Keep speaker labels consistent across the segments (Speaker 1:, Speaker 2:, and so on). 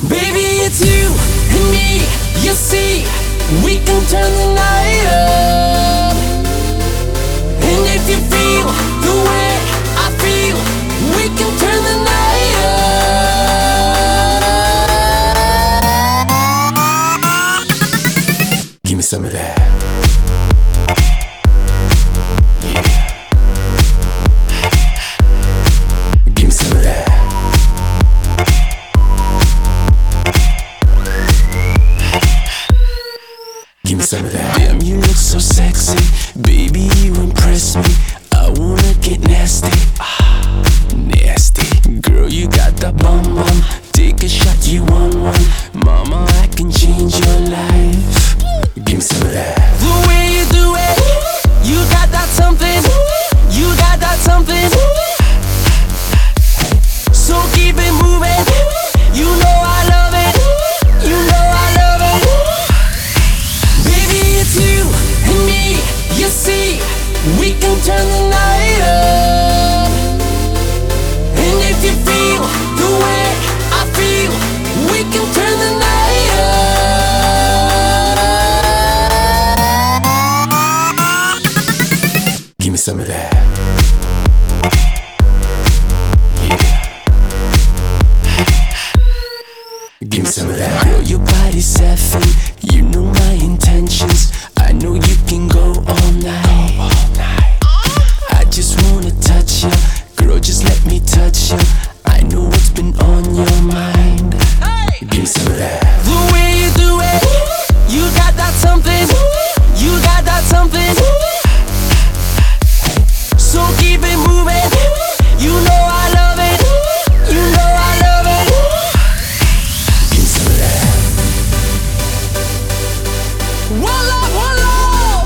Speaker 1: Baby, it's you and me, you see, we can turn the night up. And if you feel the way I feel, we can turn the night up. Give me some of that. Give me some of that. Give me some of that. Damn, you look so sexy, baby, you impress me. I wanna get nasty, nasty. Girl, you got that bum bum. Take a shot, you want one. Mama, I can change your life. Give me some of that. The way you do it, you got that something. You got that something. So keep it moving. You know I love it. You know I love it. Baby, it's you and me, you see, we can turn the night up. And if you feel the way I feel, we can turn the night up. Give me some of that. Give me some of that. Girl, your body's saffron, you know my intentions. I know you can go all night. I just wanna touch you, girl, just let me touch you. I know what's been on your mind. Give me some of that. The way you do it, you got that something. You got that something. So keep it moving. You know I love it. You know I love it. Give me some of that. Voila, voila.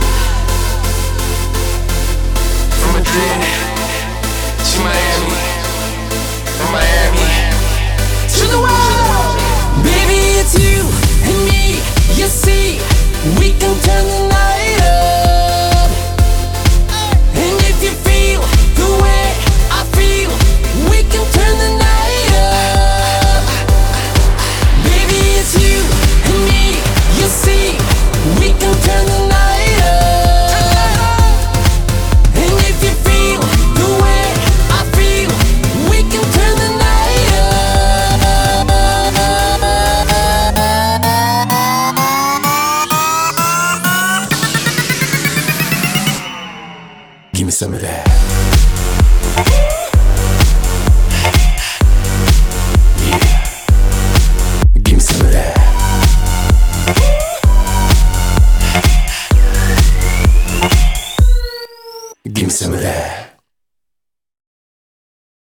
Speaker 2: From Madrid to Miami, from Miami
Speaker 1: To the world. Baby, it's you and me, you see, we can turn the night up. And if you feel the way I feel, we can turn the night up. Baby, it's you and me, you see, we can turn the night up. And if you feel the way I feel, we can turn the night up. Give me some of that. Give me some of that. Give me some of that.